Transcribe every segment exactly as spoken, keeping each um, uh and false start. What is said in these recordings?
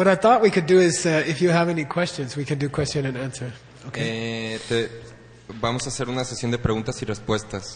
what I thought we could do is, uh, if you have any questions, we can do question and answer. Okay. Eh, te, vamos a hacer una sesión de preguntas y respuestas.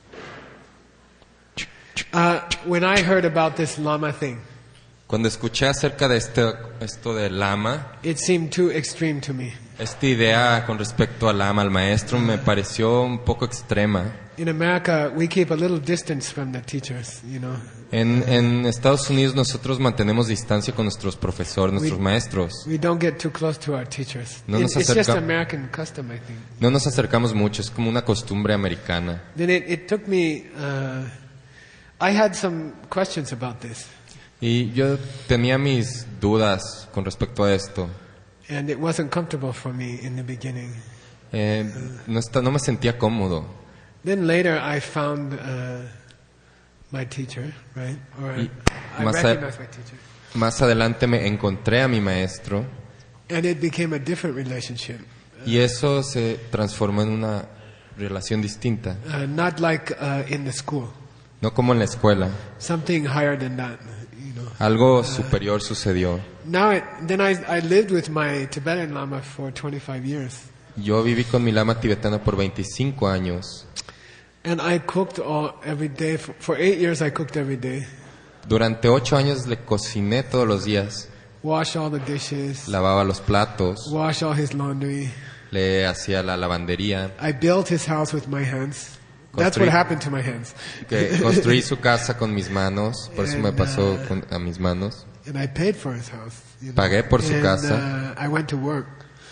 Uh, when I heard about this Lama thing, Cuando escuché acerca de este, esto del lama, it seemed too extreme to me. esta idea con respecto al lama, al maestro, me pareció un poco extrema. In America, we keep a little distance from the teachers, you know. En, en Estados Unidos nosotros mantenemos distancia con nuestros profesores, nuestros We- maestros. We don't get too close to our teachers. No It- nos it's just acerca- American custom, I think. No nos acercamos mucho, es como una costumbre americana. Then it, it took me, uh, I had some questions about this, Y yo tenía mis dudas con respecto a esto. and it wasn't comfortable for me in the beginning. Eh, no, está, no me sentía cómodo. Then later I found uh, my teacher, right? Or Y I más a- recognized my teacher. Más adelante me encontré a mi maestro And it became a different relationship. y eso se transformó en una relación distinta. Uh, not like uh, in the school. No como en la escuela. Something higher than that, you know. Algo superior sucedió. Now, it, then I, I lived with my Tibetan Lama for twenty-five years. Yo viví con mi lama tibetano por veinticinco años. And I cooked all, every day. For, for eight years I cooked every day. Durante ocho años le cociné todos los días. Wash all the dishes. Lavaba los platos, Wash all his laundry. le hacía la lavandería. I built his house with my hands. That's what Construí- happened to my hands. Que construí su casa con mis manos, por eso me And, pasó uh, con- a mis manos. And I paid for his house. You know. Pagué por su and, casa. Uh, I went to work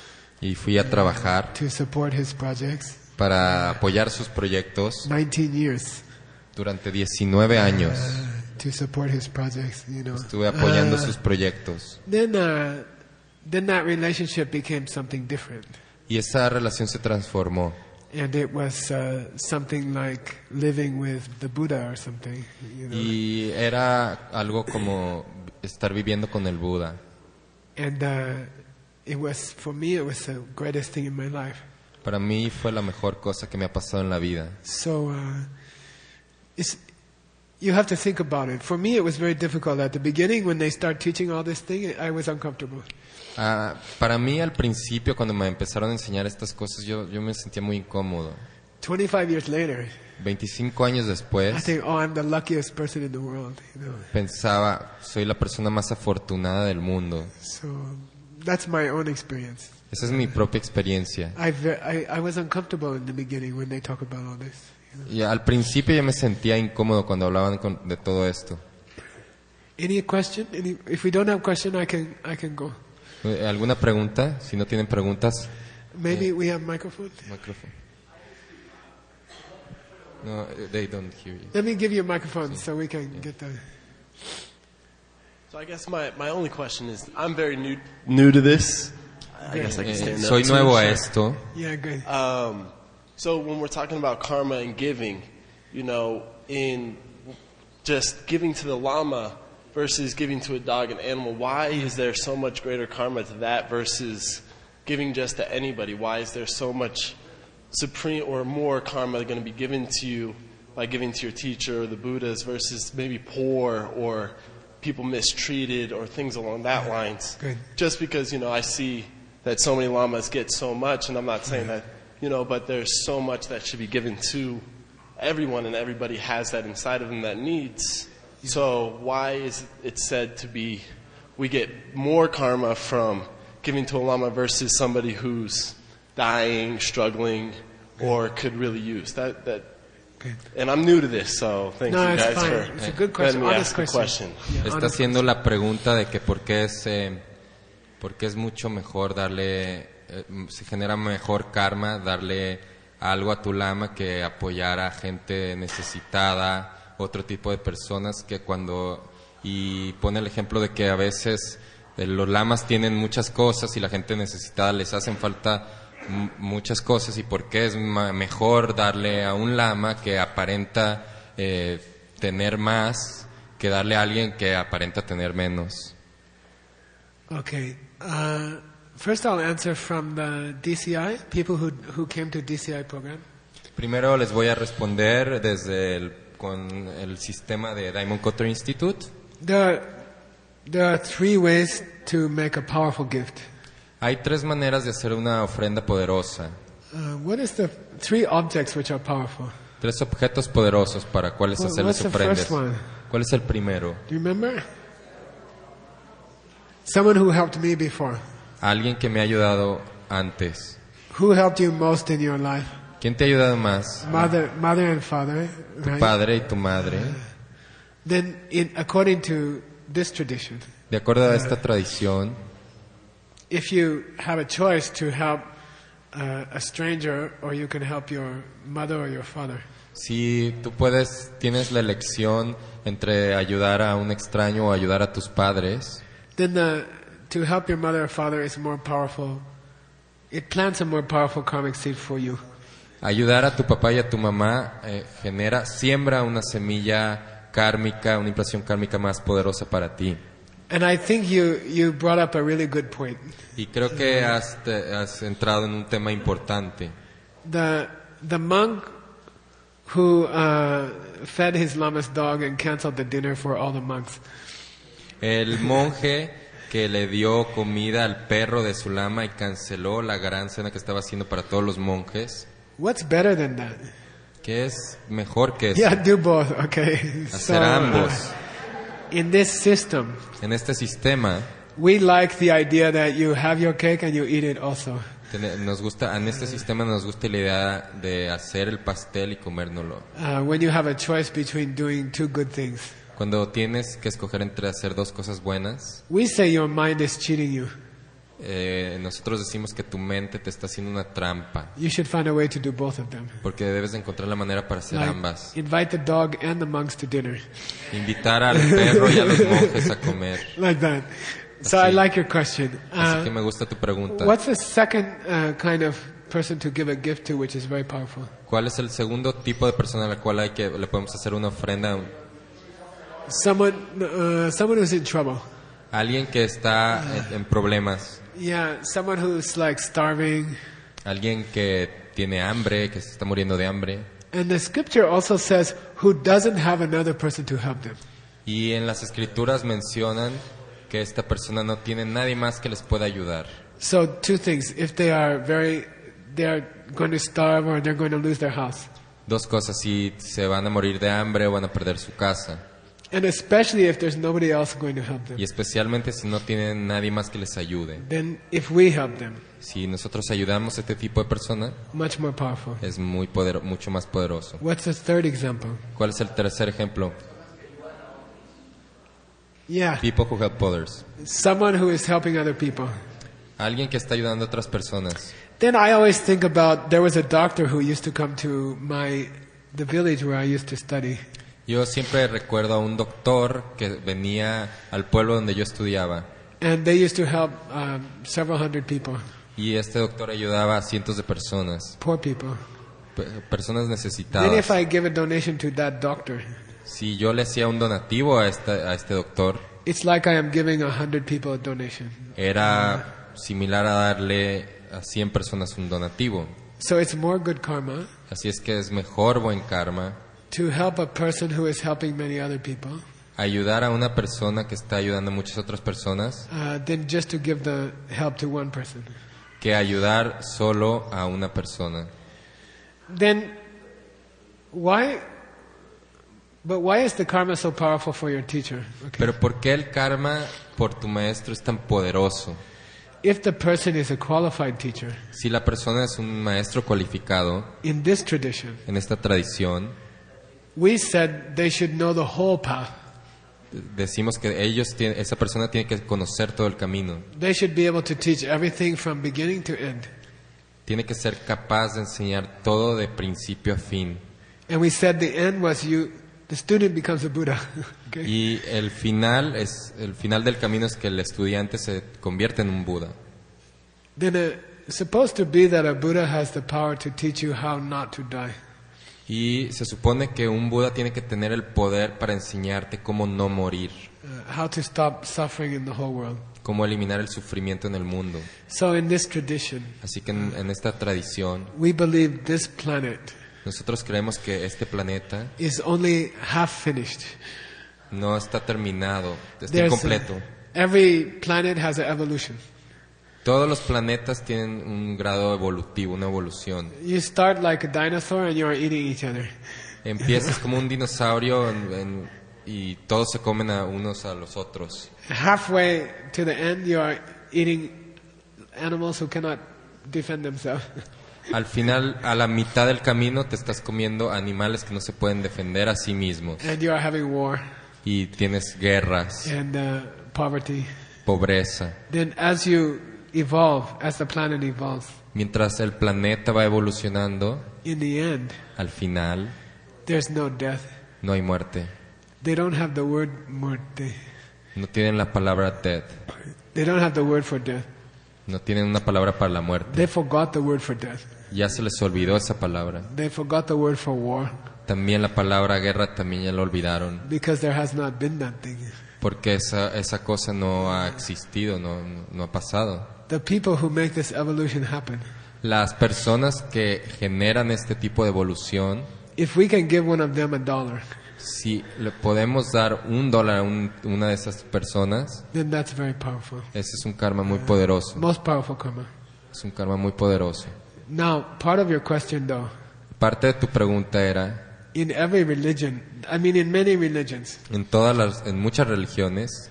Y fui a trabajar to support his projects. para apoyar sus proyectos nineteen years durante diecinueve años. uh, to support his projects. You know. Estuve apoyando Uh, sus proyectos. Then, uh, then that relationship became something different, Y esa relación se transformó. and it was uh, something like living with the Buddha or something. You know. Y era algo como estar viviendo con el Buda. And uh, it was, for me, it was the greatest thing in my life. Para mí fue la mejor cosa que me ha pasado en la vida. So, uh, it's, you have to think about it. For me, it was very difficult at the beginning when they start teaching all this thing. I was uncomfortable. Ah, para mí al principio cuando me empezaron a enseñar estas cosas yo, yo me sentía muy incómodo. twenty-five years later, veinticinco años I después think, oh, I'm the luckiest person in the world. You know. pensaba, soy la persona más afortunada del mundo. So that's my own experience. Esa es mi propia experiencia. I, ve- I I was uncomfortable in the beginning when they talk about all this. You know. Y al principio yo me sentía incómodo cuando hablaban con- de todo esto. Any question? Any, if we don't have question, I can I can go. Eh, ¿Alguna pregunta? Si no tienen preguntas, Maybe we have microphone. micrófono. No, eh, they don't hear you. Let me give you a microphone so we can get the. So I guess my, my only question is, I'm very new new to this. I guess I can Eh, stand up soy to nuevo it. a esto. Yeah, good. Um, so when we're talking about karma and giving, you know, in just giving to the Lama versus giving to a dog and animal, why is there so much greater karma to that versus giving just to anybody? Why is there so much supreme or more karma going to be given to you by giving to your teacher or the Buddhas versus maybe poor or people mistreated or things along that lines? Good. Just because, you know, I see that so many lamas get so much, and I'm not saying that, you know, but there's so much that should be given to everyone, and everybody has that inside of them that needs. So why is it said to be, we get more karma from giving to a lama versus somebody who's dying, struggling, or could really use that? That, Okay. and I'm new to this, so thank No, you it's guys fine. for It's a good question. letting me Honest ask the question. question. Yeah, Está honest haciendo la pregunta de que por qué es, eh, por qué es mucho mejor darle, eh, se genera mejor karma darle algo a tu lama que apoyar a gente necesitada, otro tipo de personas que cuando, y pone el ejemplo de que a veces eh, los lamas tienen muchas cosas y la gente necesitada les hacen falta m- muchas cosas y por qué es ma- mejor darle a un lama que aparenta eh, tener más que darle a alguien que aparenta tener menos. Okay. Uh, first, I'll answer from the D C I, people who who came to D C I program. Primero les voy a responder desde el, con el sistema de Diamond Cutter Institute. The There are three ways to make a powerful gift. Hay tres maneras de hacer una ofrenda poderosa. Uh, what is the three objects which are powerful? Tres objetos poderosos para cuáles What- hacerles what's the ofrendas. first one? ¿Cuál es el primero? Do you remember? Someone who helped me before. Alguien que me ha ayudado antes. Who helped you most in your life? ¿Quién te ha ayudado más? Mother, mother and father, Tu right? padre y tu madre. Then, in, according to this tradition, De acuerdo a esta tradición, if you have a choice to help uh, a stranger, or you can help your mother or your father, si tú puedes, tienes la elección entre ayudar a un extraño o ayudar a tus padres, then the, to help your mother or father is more powerful. It plants a more powerful karmic seed for you. ayudar a tu papá y a tu mamá eh, genera, siembra una semilla kármica, una impresión kármica más poderosa para ti. And I think you, you brought up a really good point. Y creo que has, te- has entrado en un tema importante. The, the monk who uh, fed his lama's dog and canceled the dinner for all the monks. El monje que le dio comida al perro de su lama y canceló la gran cena que estaba haciendo para todos los monjes. What's better than that? ¿Qué es mejor que eso? Yeah, do both. Okay. So, Hacer ambos. uh, in this system, En este sistema, we like the idea that you have your cake and you eat it also. tene- nos gusta, en este sistema nos gusta la idea de hacer el pastel y comérnoslo. Uh, when you have a choice between doing two good things, Cuando tienes que escoger entre hacer dos cosas buenas, we say your mind is cheating you. eh, nosotros decimos que tu mente te está haciendo una trampa, You should find a way to do both of them. porque debes de encontrar la manera para hacer Like, ambas. invite the dog and the monks to dinner. Invitar al perro y a los monjes a comer. Like that. So Así. I like your question. Así que Uh, me gusta tu pregunta. what's the second uh, kind of person to give a gift to, which is very powerful? ¿Cuál es el segundo tipo de persona a la cual hay que, le podemos hacer una ofrenda? Someone, uh, someone who's in trouble. Alguien que está en, en problemas. Yeah, someone who's like starving. Alguien que tiene hambre, que se está muriendo de hambre. And the scripture also says who doesn't have another person to help them. Y en las escrituras mencionan que esta persona no tiene nadie más que les pueda ayudar. So two things: if they are very, they are going to starve or they're going to lose their house, Dos cosas, si se van a morir de hambre o van a perder su casa. and especially if there's nobody else going to help them. Y especialmente si no tienen nadie más que les ayude. Then if we help them, Si nosotros ayudamos a este tipo de persona, much more powerful. es muy poder, mucho más poderoso. What's the third example? ¿Cuál es el tercer ejemplo? Yeah, People who help others. someone who is helping other people. Alguien que está ayudando a otras personas. Then I always think about there was a doctor who used to come to my the village where I used to study, Yo siempre recuerdo a un doctor que venía al pueblo donde yo estudiaba. and they used to help um, several hundred people, Y este doctor ayudaba a cientos de personas. poor people. pe- Personas Then if necesitadas. I give a donation to that doctor, Si yo le hacía un donativo a este, a este doctor, it's like I am giving a hundred people a donation. era similar a darle a cien personas un donativo. So it's more good karma Así es que es mejor buen karma to help a person who is helping many other people ayudar a una persona que está ayudando a muchas otras personas uh, than just to give the help to one person. que ayudar solo a una persona. Then why? But why is the karma so powerful for your teacher? Okay. Pero ¿por qué el karma por tu maestro es tan poderoso? If the person is a qualified teacher, Si la persona es un maestro cualificado in this tradition, en esta tradición, we said they should know the whole path. decimos que ellos tienen, esa persona tiene que conocer todo el camino. They should be able to teach everything from beginning to end. Tiene que ser capaz de enseñar todo de principio a fin. And we said the end was you, the student becomes a Buddha. Okay? Y el final es el final del camino es que el estudiante se convierte en un Buda. Then uh, it's supposed to be that a Buddha has the power to teach you how not to die. Y se supone que un Buda tiene que tener el poder para enseñarte cómo no morir, Uh, how to stop suffering in the whole world. cómo eliminar el sufrimiento en el mundo. So in this tradition, Así que en, en esta tradición, we believe this planet nosotros creemos que este planeta is only half finished. no está terminado, está There's incompleto. a, Every planet has an evolution. Todos los planetas tienen un grado evolutivo, una evolución. You start like a dinosaur and you are eating each other. Empiezas como un dinosaurio en- en- y todos se comen a unos a los otros. Halfway to the end, you are eating animals who cannot defend themselves. Al final, a la mitad del camino, te estás comiendo animales que no se pueden defender a sí mismos. And you are having war Y tienes guerras, and uh, poverty. pobreza. Then as you evolve, as the planet evolves, Mientras el planeta va evolucionando, in the end, al final there's no death. no hay muerte. They don't have the word muerte. No tienen la palabra death. They don't have the word for death. No tienen una palabra para la muerte. They forgot the word for death. Ya se les olvidó esa palabra. They forgot the word for war También la palabra guerra también ya la olvidaron. because there has not been that thing. Porque esa, esa cosa no ha existido, no, no, no ha pasado. The people who make this evolution happen, Las personas que generan este tipo de evolución, if we can give one of them a dollar, si le podemos dar un dólar a un- una de esas personas, then that's very powerful. ese es un karma muy poderoso. Most powerful karma. Es un karma muy poderoso. Now, part of your question though, Parte de tu pregunta era, in every religion, I mean in many religions, en todas las, en muchas religiones,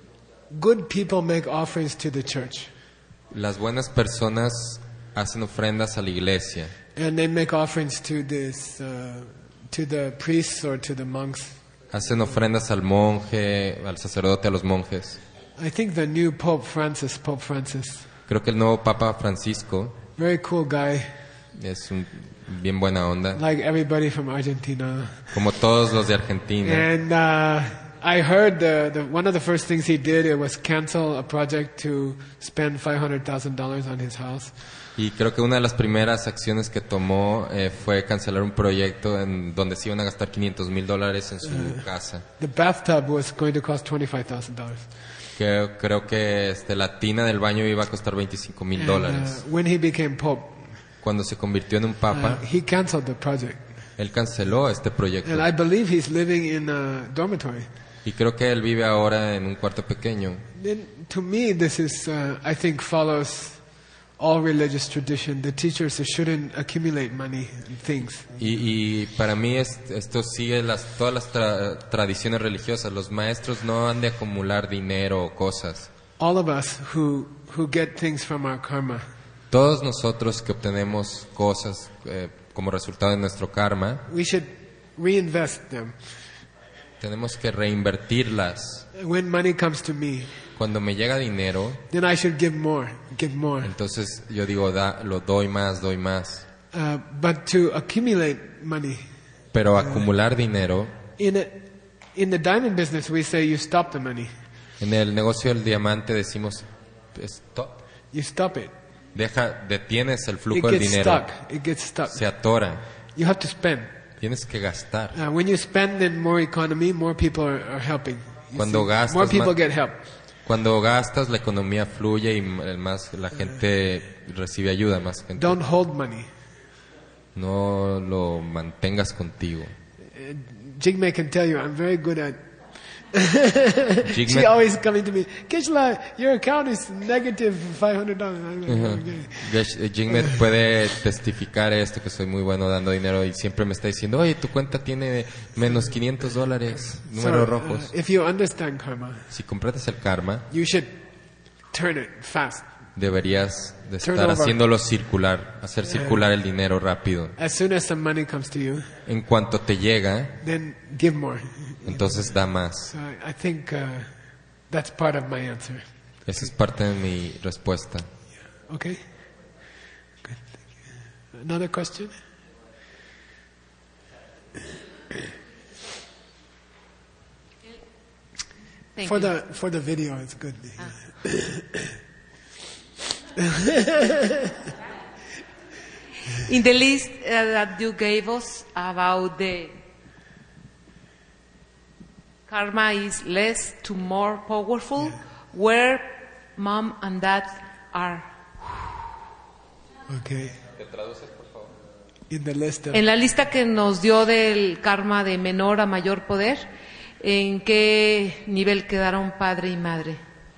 good people make offerings to the church. las buenas personas hacen ofrendas a la iglesia. And they make offerings to this, uh, to the priests or to the monks. Hacen ofrendas al monje, al sacerdote, a los monjes. I think the new Pope Francis, Pope Francis, Creo que el nuevo Papa Francisco very cool guy, es un bien buena onda, like everybody from Argentina. como todos los de Argentina. And uh, I heard the, the one of the first things he did it was cancel a project to spend five hundred thousand dollars on his house. Y creo que una de las primeras acciones que tomó eh, fue cancelar un proyecto en donde se iban a gastar quinientos mil dólares en su casa. The bathtub was going to cost twenty-five thousand dollars. Que, creo que este, la tina del baño iba a costar veinticinco mil dólares. when he became Pope, Cuando se convirtió en un uh, papa, he canceled the project. él canceló este proyecto. And I believe he's living in a dormitory. Y creo que él vive ahora en un cuarto pequeño. Then, to me, this is, uh, I think, follows all religious tradition. The teachers shouldn't accumulate money and things. Y, y para mí es- esto sigue las, todas las tra- tradiciones religiosas. Los maestros no han de acumular dinero o cosas. All of us who, who get things from our karma, Todos nosotros que obtenemos cosas eh, como resultado de nuestro karma, we should reinvest them. tenemos que reinvertirlas. When money comes to me, Cuando me llega dinero, then I should give more, give more. entonces yo digo, da, lo doy más, doy más. Uh, but to accumulate money, Pero acumular dinero, in, a, in the diamond business, we say you stop the money. en el negocio del diamante decimos, stop. You stop it. Deja, detienes el It flujo del gets dinero. stuck. It gets stuck. Se atora. You have to spend. Tienes que gastar. Uh, when you spend in more economy, more people are, are helping. You Cuando see? gastas more people ma- get help. Cuando gastas, la economía fluye y m- más la gente recibe ayuda, más gente. Don't hold money. No lo mantengas contigo. Uh, Jigme can tell you, I'm very good at. She Jigme, always coming to me, Kishla, your account is negative five hundred dollars. Gesh- eh, Jigme puede testificar esto, que soy muy bueno dando dinero y siempre me está diciendo, oye, tu cuenta tiene menos quinientos dólares, números rojos. if you understand karma, Si completas el karma, you should turn it fast. deberías de estar Turnover. haciéndolo circular, hacer circular el dinero rápido. As soon as some money comes to you, En cuanto te llega, then give more. entonces da más. So I, I think uh, that's part of my answer. Esa es parte de mi respuesta. Okay? Good. Thank you. Another question? Thank for you. the for the video, it's good. In the list uh, that you gave us about the karma is less to more powerful, where mom and dad are. Okay. In the list of, En la lista que nos dio del karma de menor a mayor poder, ¿en qué nivel quedaron padre y madre?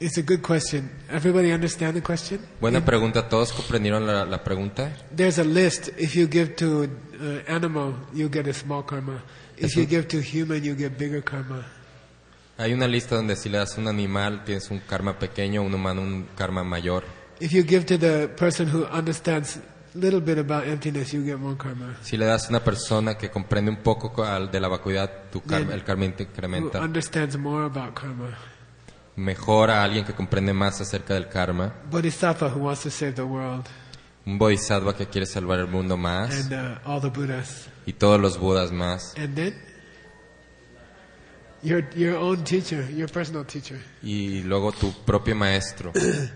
It's a good question. Everybody understand the question? Buena pregunta. ¿Todos comprendieron la, la pregunta? There's a list. If you give to uh, animal, you get a small karma. If Eso- you give to human, you get bigger karma. Hay una lista donde si le das a un animal tienes un karma pequeño, un humano un karma mayor. If you give to the person who understands a little bit about emptiness, you get more karma. Si le das a una persona que comprende un poco co- al- de la vacuidad, tu karma- Then- el karma Who incrementa. understands more about karma. Mejor a alguien que comprende más acerca del karma. Bodhisattva who wants to save the world. Un bodhisattva que quiere salvar el mundo más. And uh, all the Buddhas. Y todos los budas más. And then, your, your own teacher, your personal teacher. Y luego tu propio maestro.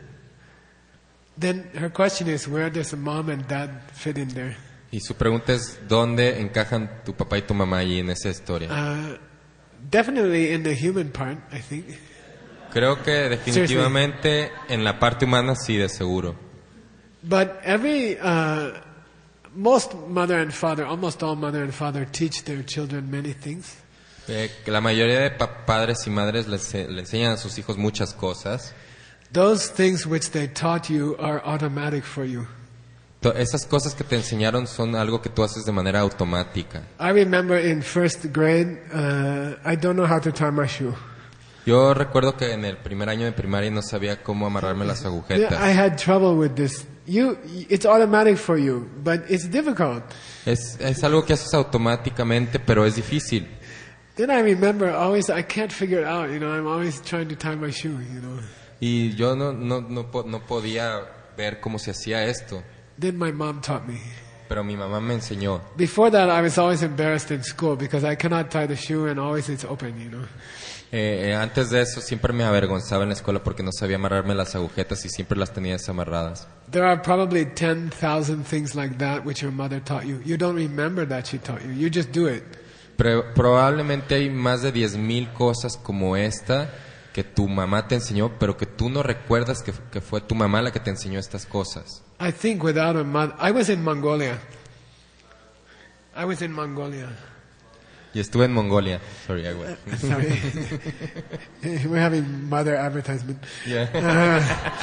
Then her question is, where does mom and dad fit in there? Y su pregunta es, ¿dónde encajan tu papá y tu mamá ahí en esa historia? Uh, definitely in the human part, I think. Creo que definitivamente en la parte humana sí, de seguro. But every, uh, most mother and father, almost all mother and father teach their children many things. Eh, que la mayoría de pa- padres y madres les, le enseñan a sus hijos muchas cosas. Those things which they taught you are automatic for you. To- Esas cosas que te enseñaron son algo que tú haces de manera automática. I remember in first grade, uh, I don't know how to tie my shoe. Yo recuerdo que en el primer año de primaria no sabía cómo amarrarme las Yeah, I agujetas. had trouble with this. You, it's automatic for you, but it's difficult. Es, es algo que haces automáticamente, pero es difícil. Then I remember always, I can't figure it out, you know, I'm always trying to tie my shoe, you know. Y yo no, no, no, po- no podía ver cómo se hacía esto, Then my mom taught me. pero mi mamá me enseñó. Before that, I was always embarrassed in school because I cannot tie the shoe and always it's open, you know. Eh, eh, antes de eso siempre me avergonzaba en la escuela porque no sabía amarrarme las agujetas y siempre las tenía desamarradas. There are probably ten thousand things like that which your mother taught you. You don't remember that she taught you. You just do it. Pero probablemente hay más de diez mil cosas como esta que tu mamá te enseñó, pero que tú no recuerdas que, que fue tu mamá la que te enseñó estas cosas. I think without a mother, I was in Mongolia. I was in Mongolia. Y estuve en Mongolia. Sorry, I went. Sorry. We're having mother advertisement. Yeah.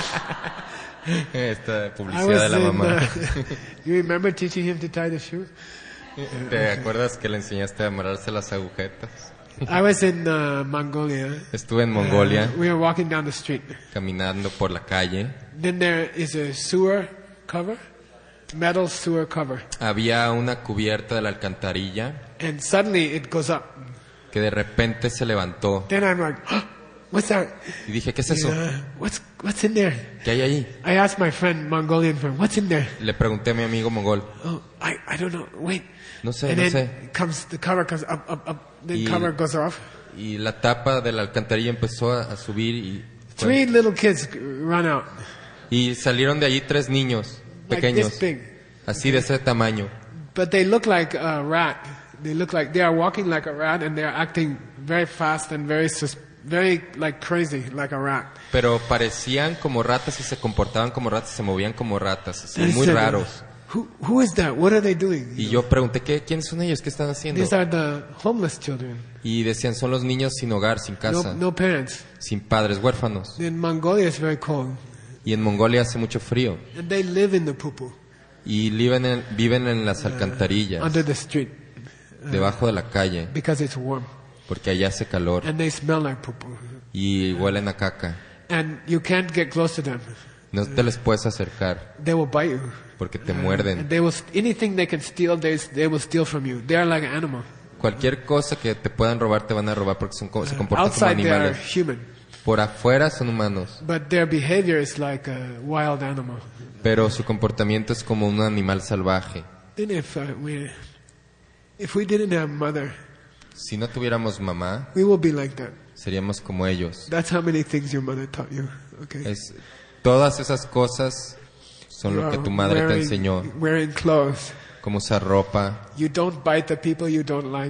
Esta I publicidad was de la in, mamá. uh, you remember teaching him to tie the shoe? ¿Te acuerdas que le enseñaste a amarrarse las agujetas? I was in uh, Mongolia. Estuve en Mongolia Uh, we were walking down the street. caminando por la calle. Then there is a sewer cover, metal sewer cover, Había una cubierta de la alcantarilla and suddenly it goes up. que de repente se levantó. Then I'm like, what's that? Y dije, ¿qué es eso? Uh, what's what's in there? ¿Qué hay ahí? I asked my friend, Mongolian friend, what's in there? Le pregunté a mi amigo mongol. Oh, I, I don't know. Wait. No sé, and no then sé. comes the cover comes up, up, up. The Y- cover goes off. Y la tapa de la alcantarilla empezó a, a subir y, fue- Three little kids run out, y salieron de allí tres niños like pequeños, this big, así de ese tamaño. but they look like a rat. They look like they are walking like a rat, and they are acting very fast and very sus- very like crazy, like a rat. Pero parecían como ratas y se comportaban como ratas, se movían como ratas, así, I muy said, raros. Who who is that? What are they doing? Y yo pregunté, ¿qué, ¿quiénes son ellos? ¿Qué están haciendo? These are the homeless children. Y decían, son los niños sin hogar, sin No, casa, no parents. sin padres, huérfanos. In Mongolia, it's very cold, Y en Mongolia hace mucho frío. and they live in the pupu Y viven en, viven en las alcantarillas, under the street debajo de la calle, because it's warm, porque allá hace calor. and they smell like pupu, Y huelen a caca. and you can't get close to them. No te les puedes acercar, They will bite you. porque te And muerden. they will anything they can steal, they they will steal from you. They are like an animal. Cualquier cosa que te puedan robar, te van a robar porque son, co- se comportan como Outside they are animales. human, Por afuera son humanos, but their behavior is like a wild animal. pero su comportamiento es como un animal salvaje. Then if uh, we if we didn't have mother, Si no tuviéramos mamá, we will be like that. seríamos como ellos. That's how many things your mother taught you. Okay. Es, todas esas cosas son lo que tu madre te Wearing- enseñó. Wearing clothes. Cómo usar ropa, You don't bite the people you don't like.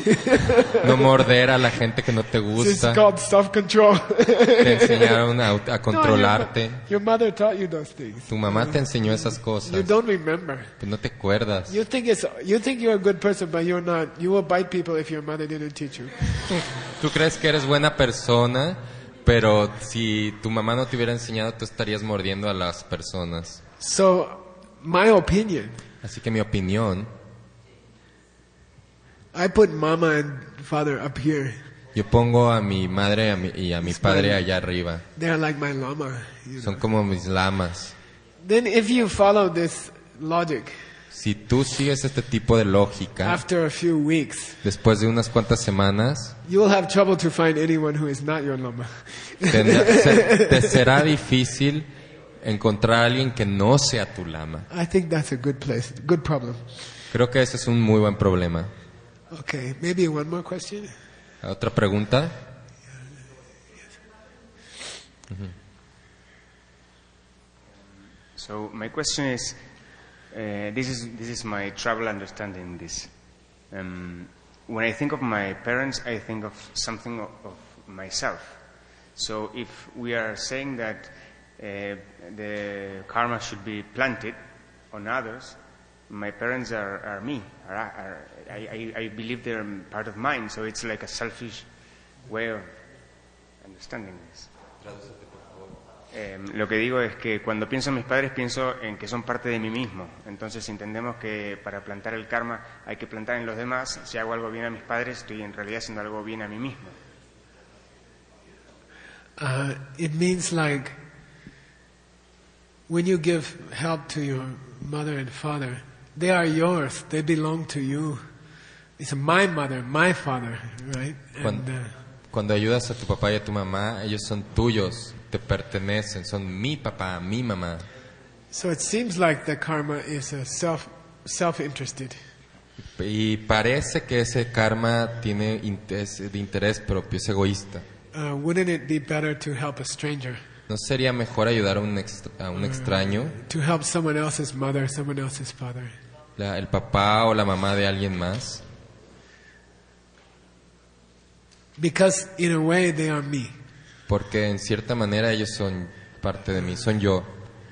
no morder a la gente que no te It's gusta. called self-control. Te enseñaron a, a controlarte. No, your, your mother taught you those things. Tu mamá te enseñó esas You cosas. don't remember. Pues no te acuerdas. You think it's you think you're a good person, but you're not. You will bite people if your mother didn't teach you. Tú crees que eres buena persona, Pero si tu mamá no te hubiera enseñado, tú estarías mordiendo a las personas. So, my opinion, Así que mi opinión, I put mama and father up here. yo pongo a mi madre a mi- y a mi It's padre my- allá arriba. They're like my lama. You Son know. como mis lamas. Then if you follow this logic, Si tú sigues este tipo de lógica, after a few weeks, después de unas cuantas semanas, you will have trouble to find anyone who is not your lama. tendrá- se- te será difícil encontrar a alguien que no sea tu lama. I think that's a good place, good problem. Creo que ese es un muy buen problema. Okay, maybe one more question. ¿Otra pregunta? So my question is, uh, this is this is my travel understanding this. Um, when I think of my parents, I think of something of, of myself. So if we are saying that uh, the karma should be planted on others, my parents are, are me. Are, are, I, I, I believe they're part of mine. So it's like a selfish way of understanding this. Eh, lo que digo es que cuando pienso en mis padres pienso en que son parte de mí mismo. Entonces entendemos que para plantar el karma hay que plantar en los demás. Si hago algo bien a mis padres, estoy en realidad haciendo algo bien a mí mismo. Uh, it means like when you give help to your mother and father, they are yours. They belong to you. It's my mother, my father, right? Cuando, And, uh, cuando ayudas a tu papá y a tu mamá, ellos son tuyos, te pertenecen, son mi papá, mi mamá. so it seems like the karma is a self self-interested. Y parece que ese karma tiene interés, de interés propio, es egoísta. Uh, wouldn't it be better to help a stranger, ¿No sería mejor ayudar a un, extra- a un extraño, to help someone else's mother, someone else's father? la- el papá o la mamá de alguien más? Because in a way they are me. Porque en cierta manera ellos son parte de mí, son yo.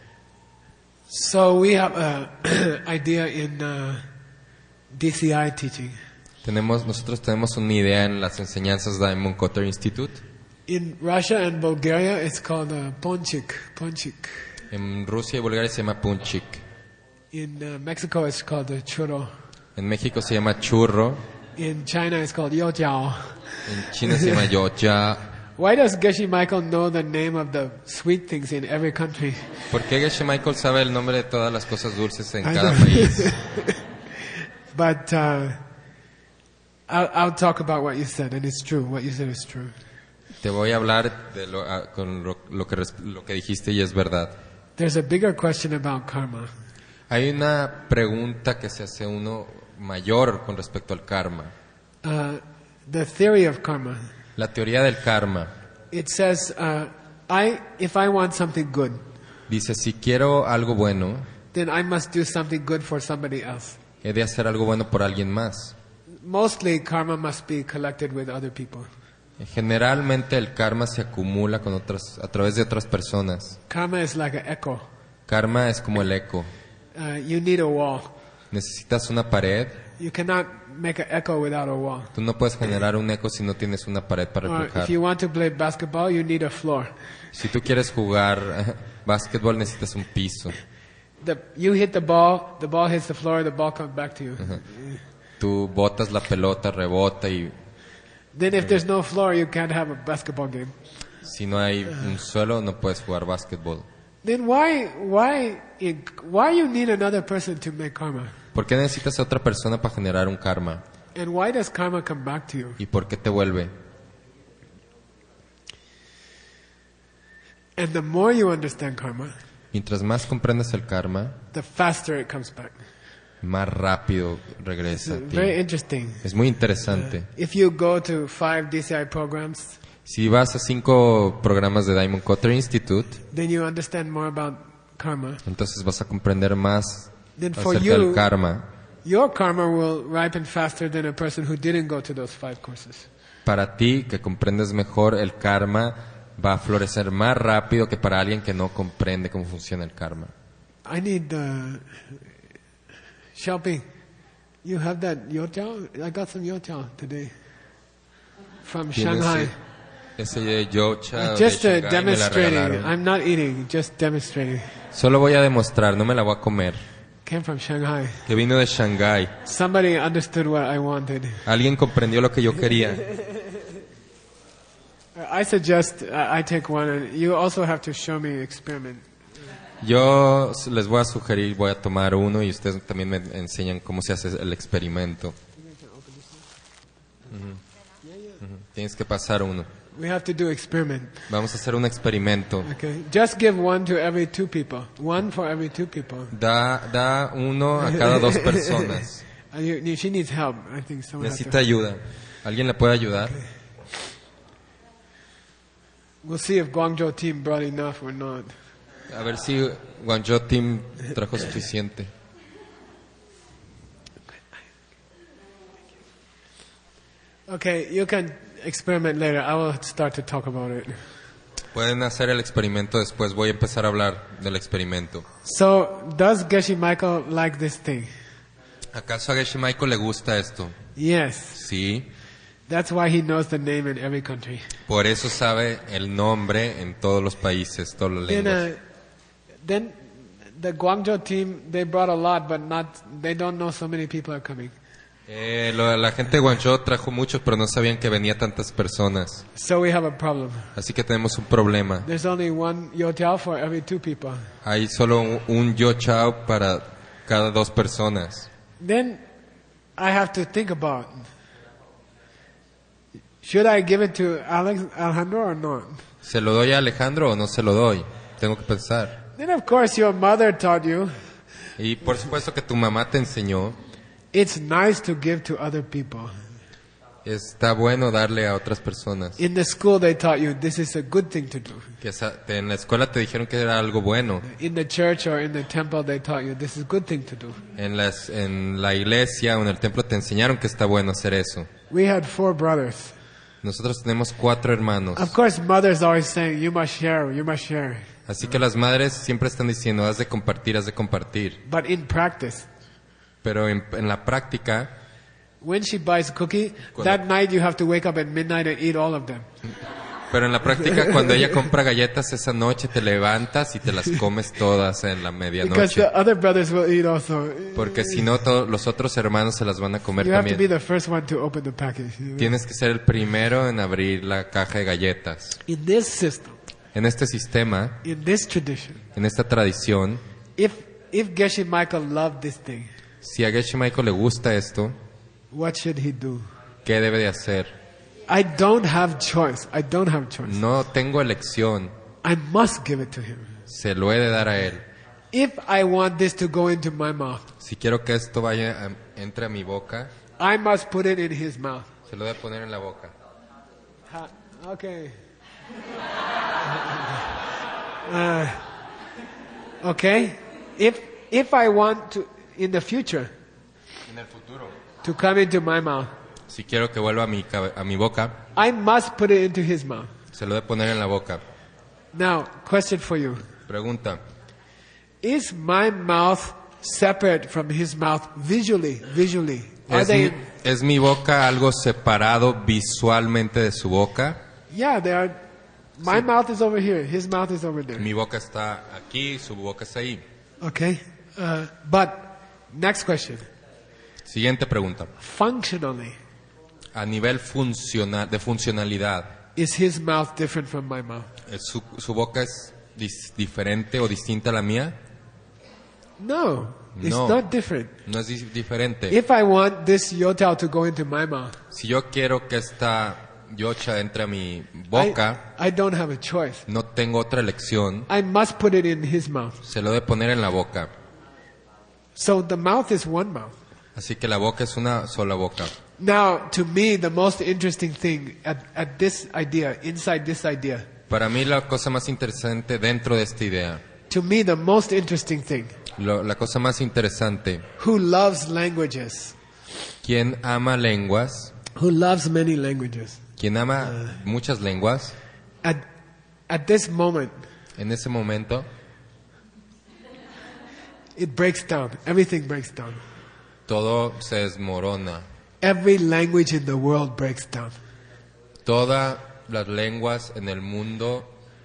So we have a idea in uh, D C I teaching. Tenemos, nosotros tenemos una idea en las enseñanzas de Diamond Cutter Institute. In Russia and Bulgaria, it's called uh, ponchik, ponchik. En Rusia y Bulgaria se llama punchik. In uh, Mexico, it's called uh, churro. En México se llama churro. In China, it's called yojiao. En China se llama yocha. Why does Geshe Michael know the name of the sweet things in every country? ¿Por qué Geshe Michael sabe el nombre de todas las cosas dulces en I cada don't- país? But uh, I'll, I'll talk about what you said, and it's true. What you said is true. Te voy a hablar de lo, a- con lo, lo que, res- lo que dijiste y es verdad. There's a bigger question about karma. Hay una pregunta que se hace uno mayor con respecto al karma. Uh, the theory of karma. La teoría del karma It says, uh, I, if I want something good, dice, si quiero algo bueno, then I must do something good for somebody else. he de hacer algo bueno por alguien más. Mostly, karma must be collected with other people. Generalmente el karma se acumula con otras, a través de otras personas. Karma is like an echo. Karma es como el eco. Uh, you need a wall. Necesitas una pared. You cannot make an echo without a wall. Tú no puedes generar un eco si no tienes una pared para Or reflejar. if you want to play basketball, you need a floor. Si tú quieres jugar eh, básquetbol, necesitas un piso. The, you hit the ball, the ball hits the floor, the ball comes back to you. Tú botas la pelota, rebota y Then if there's no floor, you can't have a basketball game. si no hay un suelo, no puedes jugar básquetbol. Then why, why, why you need another person to make karma? ¿Por qué necesitas a otra persona para generar un karma? And why does karma come back to you? ¿Y por qué te vuelve? And the more you understand karma, Mientras más comprendes el karma, the faster it comes back. más rápido It's regresa a ti. very interesting. Es muy interesante. If you go to five D C I programs, Si vas a cinco programas de Diamond Cutter Institute, then you understand more about karma. entonces vas a comprender más Then for acerca del you, karma. your karma will ripen faster than a person who didn't go to those five courses. Para ti, que comprendes mejor el karma, va a florecer más rápido que para alguien que no comprende cómo funciona el karma. I need uh, Xiaoping. You have that youtiao? I got some youtiao today from ¿Tienes, Shanghai. eh, Ese yocha Just de uh, Shanghái me la demonstrating. regalaron. I'm not eating, just demonstrating. Solo voy a demostrar, no me la voy a comer. Came from Shanghai. Que vino de Shanghái. Somebody understood what I wanted. Alguien comprendió lo que yo quería. I suggest uh, I take one, and you also have to show me experiment. Yo les voy a sugerir, voy a tomar uno y ustedes también me enseñan cómo se hace el experimento. Ujú. Ujú. Tienes que pasar uno. We have to do experiment. Vamos a hacer un experimento. Okay. Just give one to every two people. One for every two people. Da, da uno a cada dos personas. And you, you, she needs help. I think someone has Necesita to. ayuda. ¿Alguien le puede ayudar? We'll see if Guangzhou team brought enough or not. A ver si Guangzhou Team trajo suficiente. Okay, you can experiment later. I will start to talk about it. Pueden hacer el experimento después. Voy a empezar a hablar del experimento. So, does Geshe Michael like this thing? ¿Acaso a Geshe Michael le gusta esto? Yes. Sí. That's why he knows the name in every country. Por eso sabe el nombre en todos los países, todas las Then, lenguas. uh, then the Guangzhou team, they brought a lot, but not. They don't know so many people are coming. Eh, lo- la gente de Guangzhou trajo muchos, pero no sabían que venía tantas personas. So we have a problem. Así que tenemos un problema. There's only one youtiao for every two people. Hay solo un, un yo chao para cada dos personas. Then I have to think about, should I give it to Alex Alejandro or not? ¿Se lo doy a Alejandro o no se lo doy? Tengo que pensar. Then of course your mother taught you, Y por supuesto que tu mamá te enseñó. it's nice to give to other people. Está bueno darle a otras personas. In the school they taught you this is a good thing to do. Que esa- te- en la escuela te dijeron que era algo bueno. In the church or in the temple they taught you this is a good thing to do. En, las, en la iglesia o en el templo te enseñaron que está bueno hacer eso. We had four brothers. Nosotros tenemos cuatro hermanos. Of course mothers always saying you must share, you must share. Así que las madres siempre están diciendo, has de compartir, has de compartir. But in practice, Pero en, en la práctica, when she buys a cookie, Cuando- that night you have to wake up at midnight and eat all of them. pero en la práctica cuando ella compra galletas esa noche te levantas y te las comes todas en la Because medianoche. the other brothers will eat also. Porque si no, to- los otros hermanos se las van a comer You have to be también. the first one to open the package. you know. Tienes que ser el primero en abrir la caja de galletas. In this system, En este sistema, in this tradition, en esta tradición, if if Geshe Michael loved this thing, si a Geshe Michael le gusta esto, what should he do? ¿qué debe de hacer? I don't have choice. I don't have choice. No tengo elección, I must give it to him. se lo he de dar a él. If I want this to go into my mouth, Si quiero que esto vaya a- entre a mi boca, I must put it in his mouth. se lo voy a poner en la boca. Ha- Okay. Uh, okay. If if I want to in the future En el futuro, to come into my mouth, si quiero que vuelva a mi, cabe- a mi boca, I must put it into his mouth. se lo voy a poner en la boca. Now, question for you. Pregunta, Is my mouth separate from his mouth visually? Visually. Are ¿es they? mi, ¿es mi boca algo separado visualmente de su boca? Yeah, they are. My mouth is over here. His mouth is over there. Mi boca está aquí, su boca está ahí. Okay. Uh, but next question. Siguiente pregunta. Functionally, A nivel funcional, de funcionalidad, is his mouth different from my mouth? ¿es ¿su, su boca es dis- diferente o distinta a la mía? No, it's No. not different. No es dis- diferente. If I want this youtiao to go into my mouth, Si yo quiero que esta yocha entre a mi boca, I, I don't have a choice. no tengo otra elección, I must put it in his mouth. se lo de poner en la boca. So the mouth is one mouth. Así que la boca es una sola boca. Now, to me, the most interesting thing at, at this idea, inside this idea, Para mí la cosa más interesante dentro de esta idea, to me, the most interesting thing, lo- la cosa más interesante, who loves languages, quien ama lenguas, who loves many languages, quien ama muchas lenguas, at, at this moment, en ese momento it breaks down. Everything breaks down. todo se desmorona. Every language in the world breaks down. Toda las lenguas en el mundo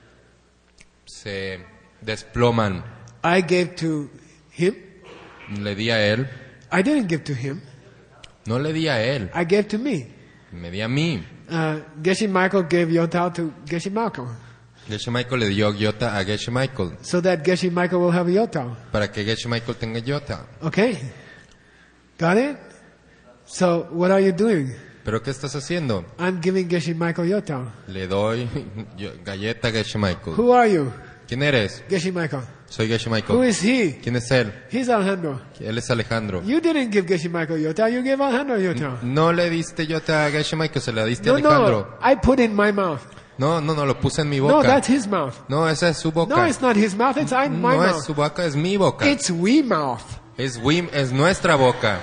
se desploman. I gave to him. Le di a él. I didn't give to him. No le di a él. I gave to me. Me di a mí. Uh, Geshe Michael gave Yotao to Geshe Michael, Geshe Michael le dio Yota a Geshe Michael. so that Geshe Michael will have Yotao. Para que Geshe Michael tenga Yota. Okay? Got it? So, what are you doing? ¿Pero qué estás haciendo? I'm giving Geshe Michael Yotao. Le doy yo- galleta a Geshe Michael. Who are you? ¿Quién eres? Geshe Michael. Soy Geshe Who Michael. is he? ¿Quién es él? He's Alejandro. Él es Alejandro. You didn't give Geshe Michael Yotao, you gave Alejandro Yotao. No le diste Yota a Geshe Michael, se la diste a No, Alejandro. no, I put in my mouth. No, no, no, lo puse en mi No, boca. that's his mouth. No, esa es su boca. No, it's not his mouth, it's I, my No es mouth. su boca, es mi boca. It's we mouth. Es Wim, es nuestra boca.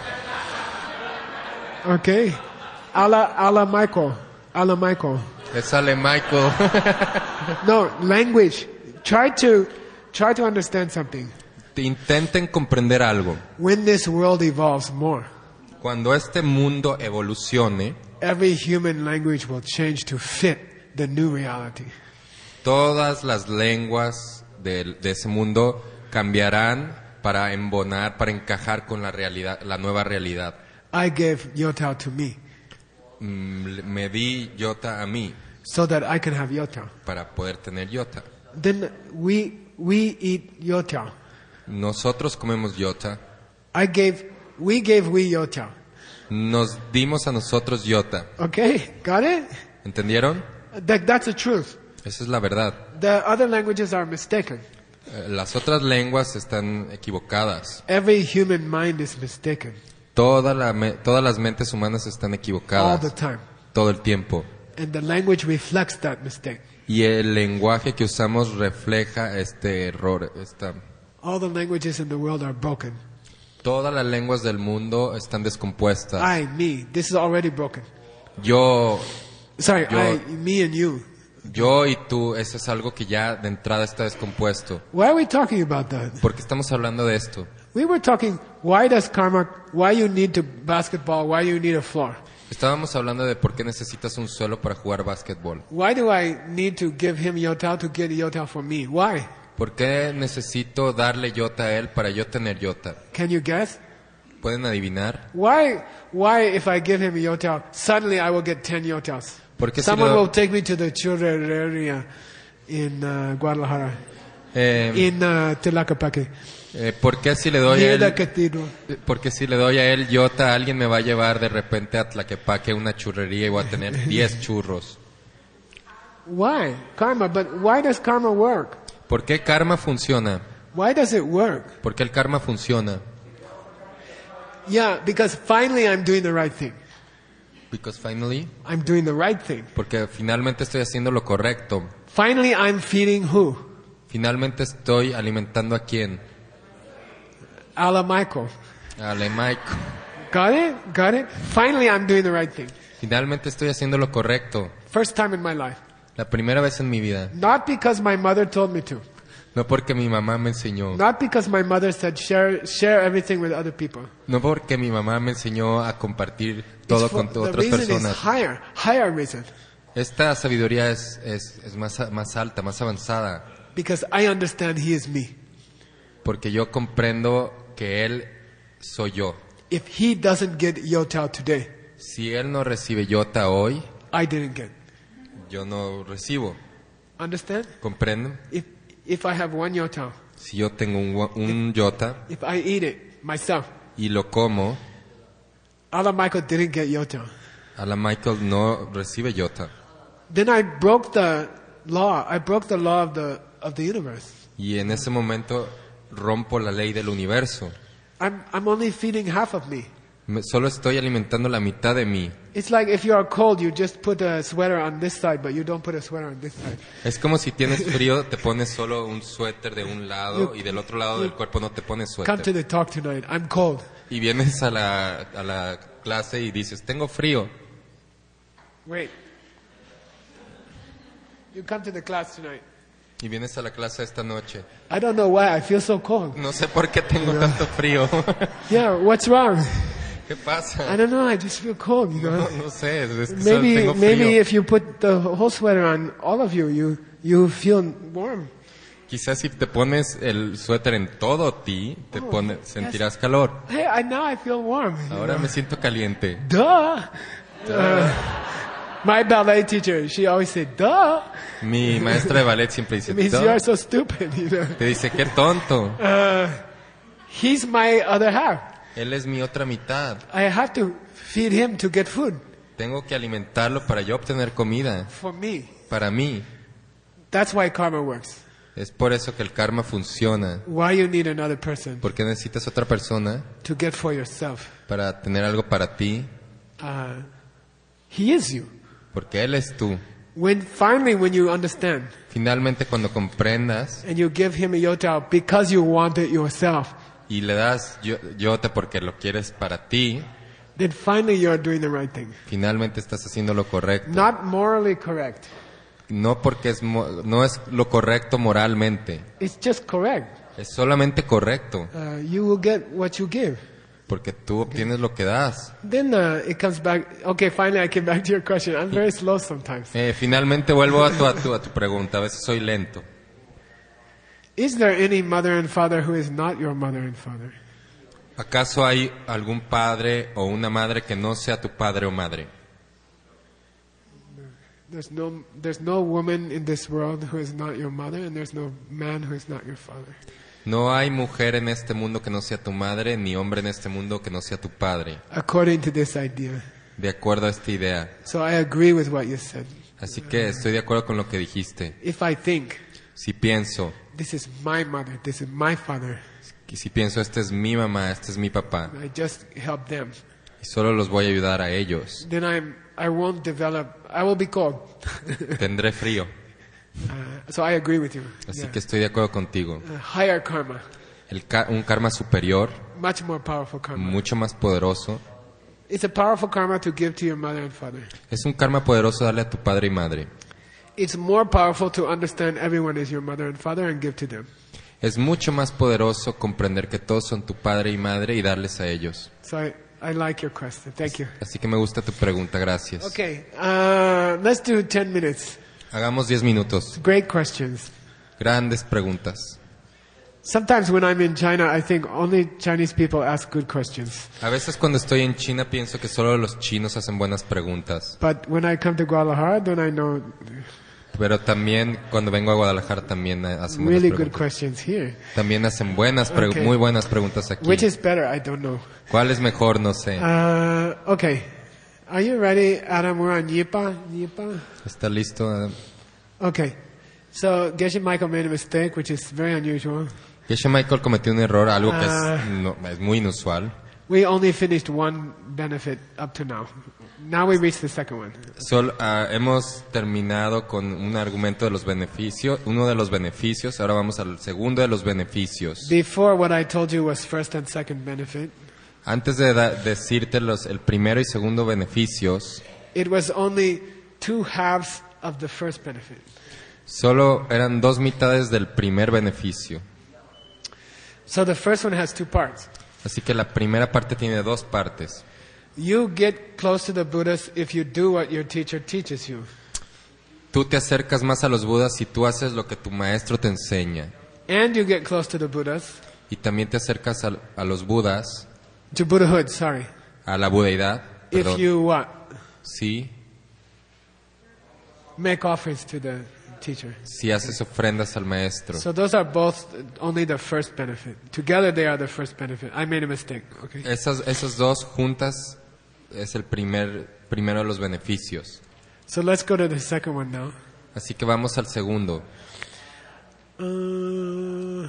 Okay? Ala, ala Michael. Ala Michael. Es Ale Michael. No, language. Try to, try to understand something. Intenten comprender algo. When this world evolves more, Cuando este mundo evolucione, every human language will change to fit the new reality. todas las lenguas de, de ese mundo cambiarán para embonar, para encajar con la realidad, la nueva realidad. I gave Yotao to me Mm, Me di Yota a mí so that I can have Yotao. para poder tener Yota. Then we, we eat Yotao. Nosotros comemos Yota. I gave, we gave we Yotao. Nos dimos a nosotros Yota. Okay? Got it? ¿Entendieron? That, that's the truth. Esa es la verdad. The other languages are mistaken. Eh, Las otras lenguas están equivocadas. Every human mind is mistaken Toda la me- todas las mentes humanas están all equivocadas the time. todo el tiempo. And the language reflects that mistake. Y el lenguaje que usamos refleja este error. Esta... All the languages in the world are broken. Todas las lenguas del mundo están descompuestas. I, me, this is already broken. Yo, Sorry, Yo- I, me and you. yo y tú, eso es algo que ya de entrada está descompuesto. Why are we talking about that? ¿Por qué estamos hablando de esto? We were talking, why does karma, why you need to basketball, why you need a floor? Estábamos hablando de por qué necesitas un suelo para jugar básquetbol. Why do I need to give him Yotao to get Yotao for me? Why? ¿Por qué necesito darle Yota a él para yo tener Yota? Can you guess? ¿Pueden adivinar? Why, why if I give him Yotao, suddenly I will get ten Yotaos? ¿Por qué si Someone lo- will take me to the churreria in uh, Guadalajara, Eh, in uh, Tlaquepaque, eh, ¿Por qué si le doy a near the él, cathedral. porque si le doy a él Yota, alguien me va a llevar de repente a Tlaquepaque, una churrería, y voy a tener diez churros? Why? Karma, but why does karma work? ¿Por qué karma funciona? Why does it work? ¿Por qué el karma funciona? Yeah, because finally I'm doing the right thing. Because finally, I'm doing the right thing. porque finalmente estoy haciendo lo correcto. Finally I'm feeding who? Finalmente estoy alimentando a quién? Ala Michael. A Ale Michael. Got it? Got it? Finally I'm doing the right thing. Finalmente estoy haciendo lo correcto. First time in my life. La primera vez en mi vida. Not because my mother told me to. No porque mi mamá me enseñó. Not because my mother said share share everything with other people. No porque mi mamá me enseñó a compartir todo It's for- con the otras reason personas. is higher, higher reason. Esta sabiduría es, es, es más, más alta, más avanzada. Because I understand he is me. Porque yo comprendo que Él soy yo. If he doesn't get Yotao today, Si Él no recibe Yota hoy, I didn't get. yo no recibo. Understand? ¿Comprenden? If if I have one Yotao, Si yo tengo un, gua- un Yota if I eat it myself, y lo como, Ala Michael didn't get Yotao. a la Michael no recibe Yota. Then I broke the law. I broke the law of the of the universe. Y en ese momento rompo la ley del universo. I'm I'm only feeding half of me. Me- solo estoy alimentando la mitad de mí. It's like if you are cold, you just put a sweater on this side, but you don't put a sweater on this side. Es como si tienes frío, te pones solo un suéter de un lado y del otro lado del cuerpo no te pones Come to suéter. the talk tonight. I'm cold. Y vienes a la, a la clase y dices, tengo frío. Wait. You come to the class tonight. Y vienes a la clase esta noche. I don't know why I feel so cold. No sé por qué tengo tanto frío. Yeah, what's wrong? ¿Qué pasa? I don't know, I just feel cold, you know. No, no sé, es que Maybe, tengo maybe frío. if you put the whole sweater on, all of you, you, you feel warm. Quizás si te pones el suéter en todo ti, te Oh, pone, sentirás calor. Hey, I, now I feel warm. you Ahora know. me siento caliente. Duh. Uh, my ballet teacher, she always said, duh. Mi maestra de ballet siempre dice, It means "Duh". you are so stupid, you know. Te dice, qué tonto. Uh, he's my other half. Él es mi otra mitad. I have to feed him to get food Tengo que alimentarlo para yo obtener comida. for me. Para mí. That's why karma works. Es por eso que el karma funciona. Why you need another person Porque necesitas otra persona to get for yourself. para tener algo para ti. Uh, he is you. Porque Él es tú. When finally, when you understand Finalmente, cuando comprendas and you give him a yoga because you want it yourself, y le das yo- yote porque lo quieres para ti, then finally you are doing the right thing. finalmente estás haciendo lo correcto. Not morally correct. No porque es mo- no es lo correcto moralmente. It's just correct. Es solamente correcto. Uh, you will get what you give. Porque tú obtienes lo que das. Then uh, it comes back. Okay, finally I came back to your question. I'm very slow sometimes. Eh, finalmente vuelvo a tu, a, tu, a tu pregunta. A veces soy lento. Is there any mother and father who is not your mother and father? ¿Acaso hay algún padre o una madre que no sea tu padre o madre? There's no, there's no woman in this world who is not your mother, and there's no man who is not your father. No hay mujer en este mundo que no sea tu madre, ni hombre en este mundo que no sea tu padre. According to this idea. De acuerdo a esta idea. So I agree with what you said. Así que estoy de acuerdo con lo que dijiste. If I think, Si pienso, this is my mother, this is my father, y si pienso, esta es mi mamá, este es mi papá, I just help them, y solo los voy a ayudar a ellos, then I'm, I won't develop, I will be cold. tendré frío. Uh, so I agree with you. Así Yeah. que estoy de acuerdo contigo. Uh, higher karma, El ca- un karma superior, much more powerful karma. mucho más poderoso. It's a powerful karma to give to your mother and father. Es un karma poderoso darle a tu padre y madre. It's more powerful to understand everyone is your mother and father and give to them. Es mucho más poderoso comprender que todos son tu padre y madre y darles a ellos. So I, I like your question. Thank you. Así que me gusta tu pregunta, gracias. Okay, uh, let's do ten minutes. Hagamos diez minutos. Great questions. Grandes preguntas. Sometimes when I'm in China, I think only Chinese people ask good questions. A veces cuando estoy en China pienso que solo los chinos hacen buenas preguntas. But when I come to Guadalajara, then I know Pero también cuando vengo a Guadalajara también hacen buenas really good preguntas. questions here. También hacen buenas, pre- Okay. muy buenas preguntas aquí. Which is better? I don't know. ¿Cuál es mejor? No sé. Uh, okay. Are you ready, Adam? We're on Yipa. Yipa? ¿Está listo? Adam? Okay. So, Geshe Michael made a mistake, which is very unusual. Geshe Michael cometió un error, algo que Ah. es, no- es muy inusual. We only finished one benefit up to now. Now we reach the second one. Sol- ah, hemos terminado con un argumento de los beneficios, uno de los beneficios. Ahora vamos al segundo de los beneficios. Before, what I told you was first and second benefit. Antes de da- decirte los, el primero y segundo beneficios, It was only two halves of the first benefit. solo eran dos mitades del primer beneficio. So the first one has two parts. Así que la primera parte tiene dos partes. You get close to the Buddhas if you do what your teacher teaches you. Tú te acercas más a los Budas si tú haces lo que tu maestro te enseña. And you get close to the Buddhas, Y también te acercas a, a los Budas, to Buddhahood, sorry. a la budeidad, If perdón, you what? sí, Make offerings to the teacher. si haces ofrendas al maestro. So those are both only the first benefit. Together they are the first benefit. I made a mistake, okay? Esas, esas dos juntas es el primer, primero de los beneficios. So let's go to the second one now. Así que vamos al segundo. Uh,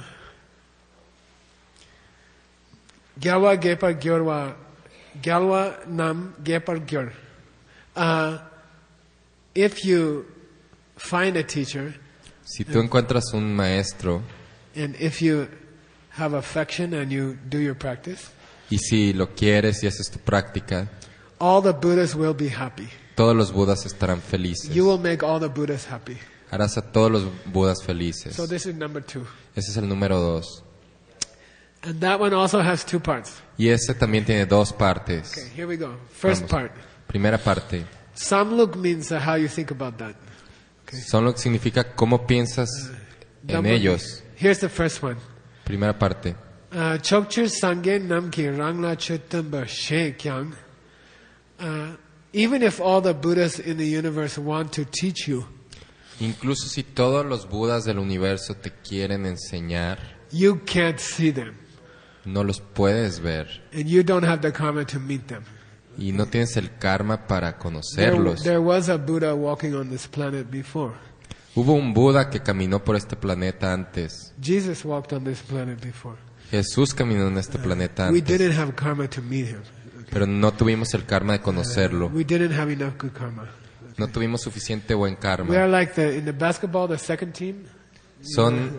Gyalwa Gepar Gyorwa. Gyalwa Nam Gepar Gyor. Uh, if you find a teacher, Si tú encuentras un maestro and if you have affection and you do your practice, y si lo quieres y haces tu práctica, all the Buddhas will be happy. todos los Budas estarán felices. You will make all the Buddhas happy. Harás a todos los Budas felices. So this is number two. Ese es el número dos. And that one also has two parts. Y ese también tiene dos partes. Okay, here we go. First Vamos. part. Primera parte. Samluk means uh, how you think about that. Son lo que significa cómo piensas en Double- ellos. Here's the first one. Primera parte. Uh, Chokchur Sangye Namki Rangla Chutamba She Kyang. Uh, Even if all the Buddhas in the universe want to teach you, Incluso si todos los budas del universo te quieren enseñar, you can't see them. no los puedes ver. And you don't have the karma to meet them. Y no tienes el karma para There, conocerlos. there was a Buddha walking on this planet before. Hubo un Buda que caminó por este planeta antes. Jesus walked on this planet before. Jesús caminó en este planeta We antes. didn't have karma to meet him. Pero no tuvimos el karma de conocerlo. We didn't have enough good karma. No tuvimos suficiente buen We are karma. like the in the basketball, the second team. Son,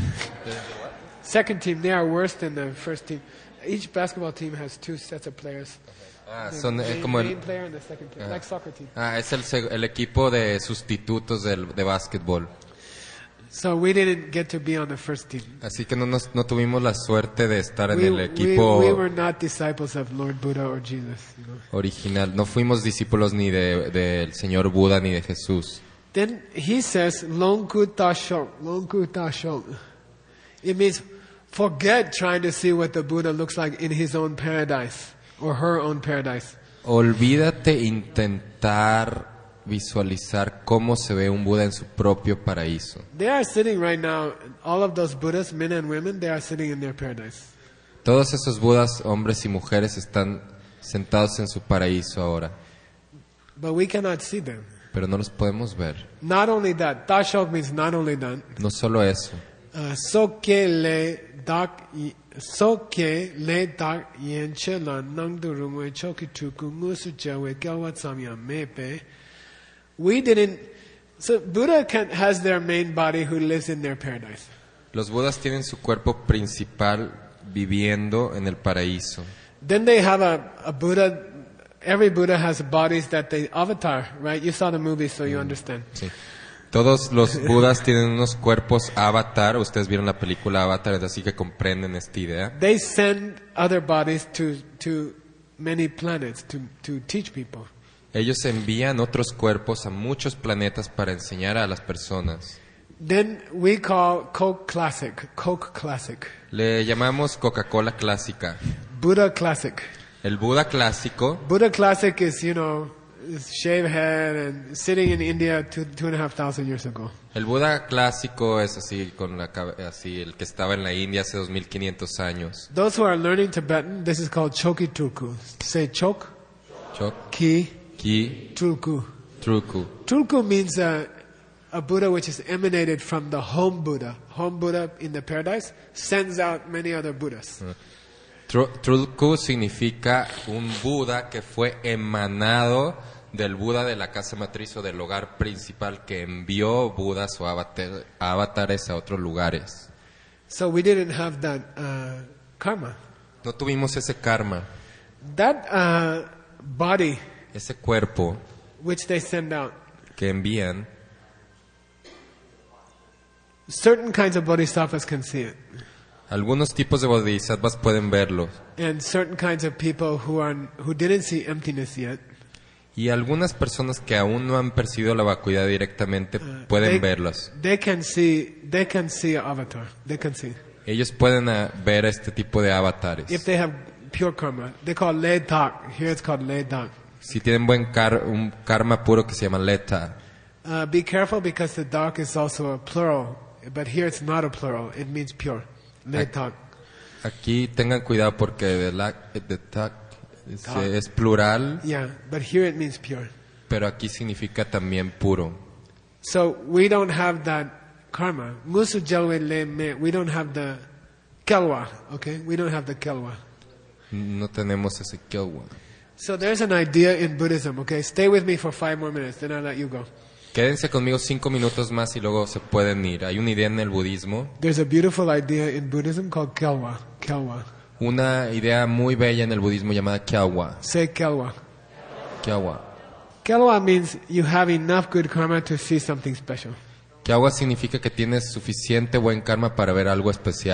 Second team, they are worse than the first team. Each basketball team has two sets of players. ah, The son es main, como main el, player and the second player, like soccer team. ah, es el, seg- el equipo de sustitutos del, de básquetbol. So we didn't get to be on the first team. Así que no, nos, no tuvimos la suerte de estar en We, el we, equipo we were not disciples of Lord Buddha or Jesus. You know. original. No fuimos discípulos ni de- del señor Buda ni de Jesús. Then he says, "Longku ta shok, longku ta shok." It means forget trying to see what the Buddha looks like in his own paradise or her own paradise. Olvídate intentar visualizar cómo se ve un Buda en su propio paraíso. They are sitting right now, all of those Buddhas, men and women, they are sitting in their paradise. Todos esos Budas, hombres y mujeres, están sentados en su paraíso ahora, But we cannot see them. pero no los podemos ver. Not only that, ta shok means not only that. No solo eso, Uh, Soke le dak y- soke le dak yen che la nang du rungwe choki chuku musu jawe gawa samya mepe. We didn't. So Buddha can, has their main body who lives in their paradise. los Budas tienen su cuerpo principal viviendo en el paraíso. Then they have a, a Buddha. Every Buddha has bodies that they avatar, right? You saw the movie, so you understand. Sí. Todos los Budas tienen unos cuerpos avatar. Ustedes vieron la película Avatar, así que comprenden esta idea. They send other bodies to to many planets to to teach people. Ellos envían otros cuerpos a muchos planetas para enseñar a las personas. Then we call Coke Classic, Coke Classic, Le llamamos Coca-Cola clásica. Buddha Classic. El Buda clásico, Buddha Classic is, you know, is shave head and sitting in India two, two and a half thousand years ago. el Buda clásico es así, con la cabe- así el que estaba en la India hace dos mil quinientos años. Those who are learning Tibetan, this is called Choki Tulku. Say Chok, Chok, Ki, Ki, Tulku. Truku. Tulku means uh, a Buddha which is emanated from the home Buddha. Home Buddha in the paradise sends out many other Buddhas. Tru- Truku significa un Buda que fue emanado del Buda de la casa matriz o del hogar principal que envió Budas o avatar- avatares a otros lugares. So we didn't have that uh, karma. No tuvimos ese karma, That uh, body ese cuerpo which they send out, que envían. certain kinds of bodhisattvas can see it. Algunos tipos de bodhisattvas pueden verlo And certain kinds of people who are who didn't see emptiness yet, y algunas personas que aún no han percibido la vacuidad directamente pueden they, verlos. they can see they can see avatar. They can see Ellos pueden ah, ver este tipo de avatares. if they have pure karma. They call le tak. Here it's called le tak. Si tienen buen car un karma puro que se llama Leta. Uh, be careful because the dark is also a plural, but here it's not a plural. It means pure. Le tak. Aquí tengan cuidado porque de la, de ta- es, es plural, Yeah, but here it means pure. pero aquí significa también puro. So we don't have that karma. Musu jalwe le me. We don't have the kelwa. Okay, we don't have the kelwa. No tenemos ese kyogwa. So there's an idea in Buddhism. Okay, stay with me for five more minutes, then I'll let you go. Quédense conmigo cinco minutos más y luego se pueden ir. Hay una idea en el budismo, There's a beautiful idea in Buddhism called kelwa. Kelwa. una idea muy bella en el budismo llamada kyawa. Say kelwa. Kyawa. Kelwa means you have enough good karma to see something special. Kyawa significa que tienes suficiente buen karma para ver algo especial.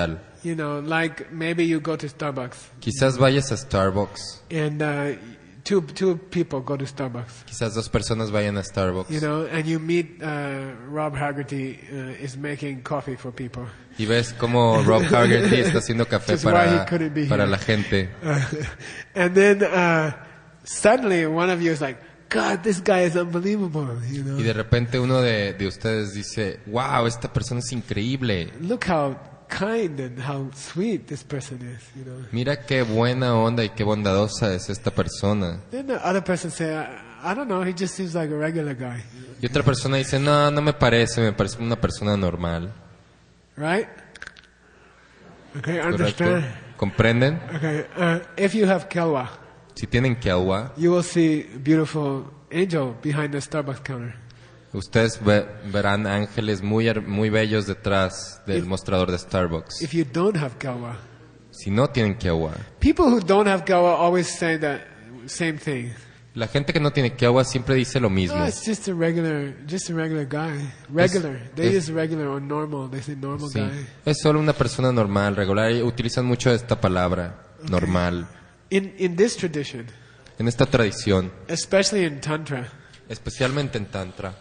You know, like maybe you go to Starbucks Quizás vayas a Starbucks. and uh, two two people go to Starbucks. Quizás dos personas vayan a Starbucks. You know, and you meet uh, Rob Haggerty uh, is making coffee for people. Y ves como Rob Haggerty está haciendo café Just why para, he couldn't be para here. la gente. Uh, and then uh, suddenly one of you is like, God, this guy is unbelievable. You know, Y de repente uno de, de ustedes dice, wow, esta persona es increíble. look how kind and how sweet this person is. You know. Mira qué buena onda y qué bondadosa es esta persona. Then the other person say, I, I don't know, he just seems like a regular guy, Y otra persona dice, no, no me parece, me parece una persona normal. right? Okay, ¿Correcto? understand? ¿Comprenden? Okay, uh, if you have kelwa, Si tienen kelwa, you will see beautiful angel behind the Starbucks counter. ustedes ve- verán ángeles muy, her- muy bellos detrás del mostrador de Starbucks. If you don't have kelwa, Si no tienen kelwa, people who don't have kelwa always say that same thing. la gente que no tiene kelwa siempre dice lo mismo. Oh, it's just a regular, just a regular guy. Regular. They es- use regular or normal. They say normal Sí. guy. Es solo una persona normal, regular, y utilizan mucho esta palabra, normal. In in this tradition, En esta tradición, especially in tantra, especialmente en Tantra,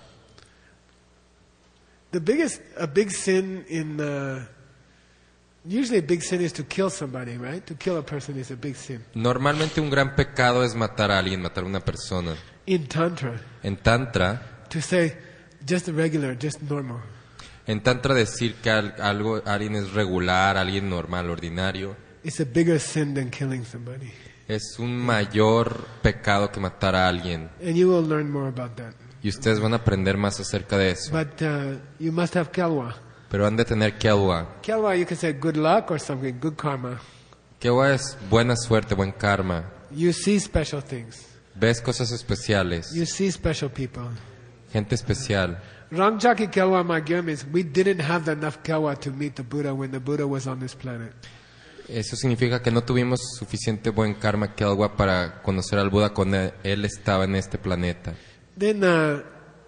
the biggest, a big sin in, uh, usually a big sin is to kill somebody, right? To kill a person is a big sin. normalmente un gran pecado es matar a alguien, matar a una persona. In tantra, En Tantra, to say just a regular, just normal, en Tantra decir que al- algo, alguien es regular, alguien normal, ordinario, it's a bigger sin than killing somebody. es un mayor pecado que matar a alguien. And you will learn more about that. Y ustedes van a aprender más acerca de eso. But uh, you must have kelwa. Pero han de tener kelwa. Kelwa, you can say good luck or something, good karma. Kelwa es buena suerte, buen karma. You see special things. Ves cosas especiales, You see special people. gente especial. Rangchaki Kelwa Magyam is we didn't have enough Kelwa to meet the Buddha when the Buddha was on this planet. Eso significa que no tuvimos suficiente buen karma kelwa para conocer al Buda cuando él estaba en este planeta. Then, uh,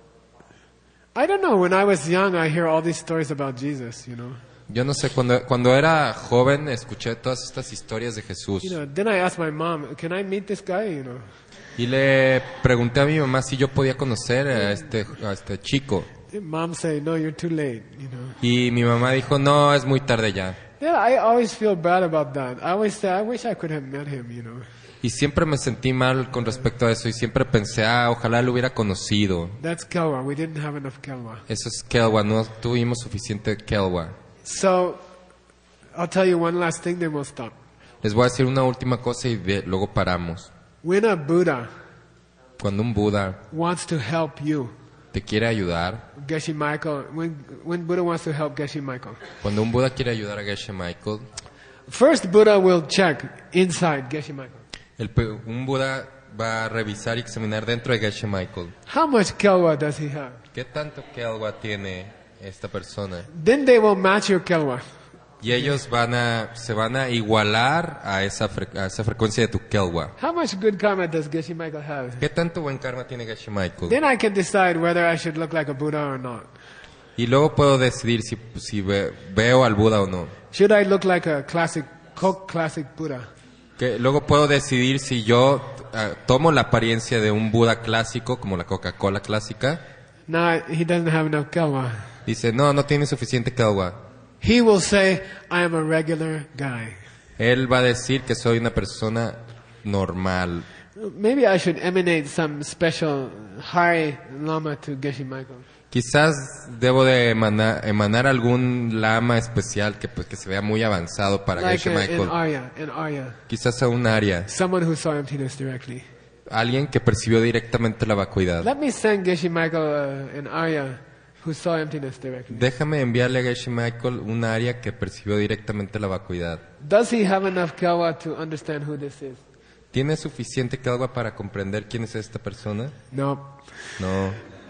I don't know, when I was young, I hear all these stories about Jesus, you know. Yo no sé, cuando, cuando era joven escuché todas estas historias de Jesús. You know, then I asked my mom, can I meet this guy, you know? Y le pregunté a mi mamá si yo podía conocer a este, a este chico. And mom say, no, you're too late, you know. Y mi mamá dijo, no, es muy tarde ya. Yeah, I always feel bad about that. I always say, I wish I could have met him, you know. Y siempre me sentí mal con respecto a eso y siempre pensé, ah, ojalá lo hubiera conocido. That's Kelwa. We didn't have enough Kelwa. Eso es kelwa, no tuvimos suficiente kelwa. So, I'll tell you one last thing, then we'll stop. Les voy a decir una última cosa y de- luego paramos. When a Buddha Cuando un Buda wants to help you, te quiere ayudar, Geshe Michael, when, when Buddha wants to help Geshe Michael, cuando un Buda quiere ayudar a Geshe Michael, first Buddha will check inside Geshe Michael. el pe- un Buda va a revisar y examinar dentro de Geshe Michael. How much Kelwa does he have? ¿Qué tanto kelwa tiene esta persona? Then they will match your Kelwa. Y ellos van a, se van a igualar a esa, fre- a esa frecuencia de tu kelwa. How much good karma does Geshe Michael have? ¿Qué tanto buen karma tiene Geshe Michael? Then I can decide whether I should look like a Buddha or not. Y luego puedo decidir si, si ve- veo al Buda o no. Should I look like a classic, Coke classic Buddha? Que luego puedo decidir si yo ah, tomo la apariencia de un Buda clásico, como la Coca-Cola clásica. No, he doesn't have enough Kelwa. Dice, no, no tiene suficiente kelwa. He will say, I am a regular guy. Él va a decir que soy una persona normal. Maybe I should emanate some special high lama to Geshe Michael. Quizás debo de emanar, emanar algún lama especial que, pues, que se vea muy avanzado para Like Geshe uh, Michael. an Arya, an Arya. Quizás a un área. Someone who saw emptiness directly. Alguien que percibió directamente la vacuidad. Let me send Geshe Michael uh, an Arya who saw emptiness directly. Déjame enviarle a Geshe Michael un área que percibió directamente la vacuidad. Does he have enough Kelwa to understand who this is? ¿Tiene suficiente kelwa para comprender quién es esta persona? No. No.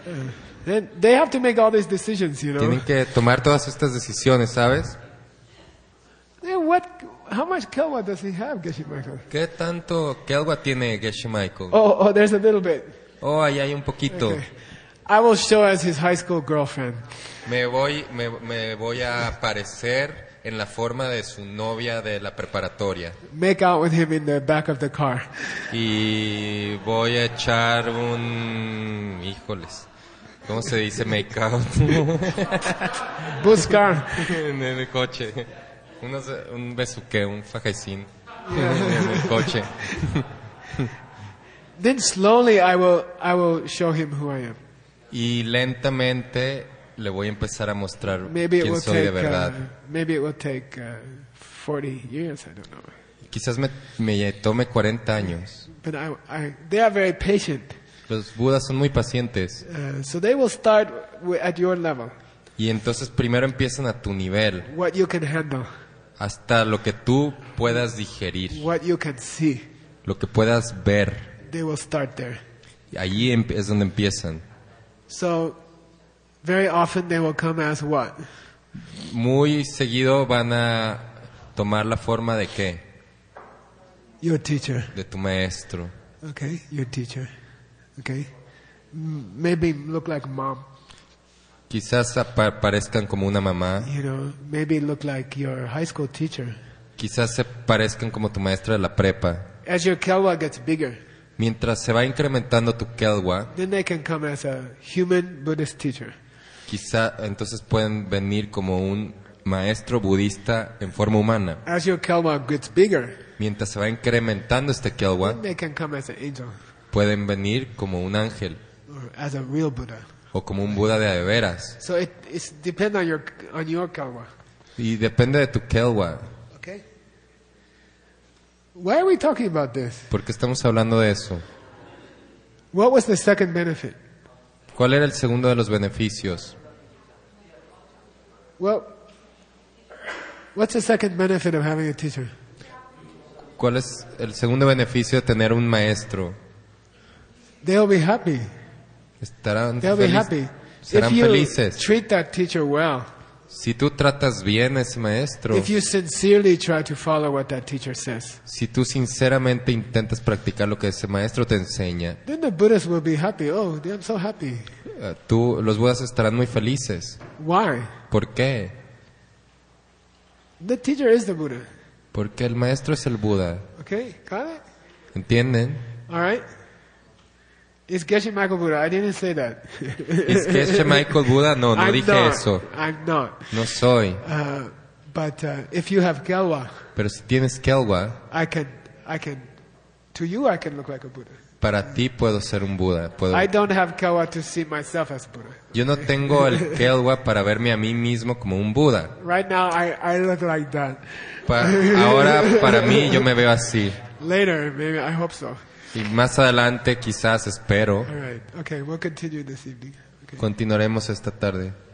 Then they have to make all these decisions, you know. Tienen que tomar todas estas decisiones, ¿sabes? Then what? How much Kelwa does he have, Geshe Michael? ¿Qué tanto kelwa tiene Geshe Michael? Oh, oh, there's a little bit. Oh, ahí hay un poquito. Okay. I will show as his high school girlfriend. Me voy, me, me voy a aparecer en la forma de su novia de la preparatoria. Make out with him in the back of the car. Y voy a echar un... Híjoles. ¿Cómo se dice make out? Buscar. En el coche. Unos, un besuque, un fajecín. En el coche. Then slowly I will I will show him who I am. Y lentamente le voy a empezar a mostrar Maybe it quién will soy de take verdad. uh, maybe it will take uh, forty years, I don't know. Quizás me, me tome cuarenta años. But I, I they are very patient. Los budas son muy pacientes. Uh, so they will start wi- at your level, Y entonces primero empiezan a tu nivel, what you can handle, hasta lo que tú puedas digerir, what you can see. lo que puedas ver. They will start there. Y allí em- es donde empiezan. So very often they will come as what? Muy seguido van a tomar la forma de qué? Your teacher. De tu maestro. Okay, your teacher. Okay. M- Maybe look like mom. Quizás apa- parezcan como una mamá. You know, maybe look like your high school teacher. Quizás se parezcan como tu maestra de la prepa. As your kelwa gets bigger, Mientras se va incrementando tu kelwa, then they can come as a human Buddhist teacher. quizá entonces pueden venir como un maestro budista en forma humana. As your kelwa gets bigger, Mientras se va incrementando este kelwa, then they can come as an angel pueden venir como un ángel or as a real Buddha. o como un Buda de a de veras. So it it's depend on your on your kelwa. Y depende de tu kelwa. Okay. Why are we talking about this? ¿Por qué estamos hablando de eso? What was the second benefit? ¿Cuál era el segundo de los beneficios? Well, what's the second benefit of having a teacher? ¿Cuál es el segundo beneficio de tener un maestro? They'll be happy. Estarán They'll be feliz- happy. serán If you felices. treat that teacher well, Si tú tratas bien a ese maestro, if you sincerely try to follow what that teacher says, si tú sinceramente intentas practicar lo que ese maestro te enseña, then the Buddhists will be happy. Oh, I'm so happy. eh, tú, los budas estarán muy felices. Why? ¿Por qué? The teacher is the Buddha. Porque el maestro es el Buda. Okay, got it? ¿Entienden? All right. It's Geshe Michael Buddha. I didn't say that. ¿Es que es Michael Buda? No, no I'm dije not. eso. I'm not. No soy. Uh, but uh, if you have Gelwa, Pero si tienes Kelwa, I can, I can, to you I can look like a Buddha. para ti puedo ser un Buda. Puedo... I don't have Gelwa to see myself as Buddha. Yo no tengo el Kelwa para verme a mí mismo como un Buda. Right now I, I look like that. Pa- ahora, para mí, yo me veo así. Later, maybe, I hope so. Y más adelante, quizás, espero, All right. Okay, we'll continue this evening. Okay. continuaremos esta tarde.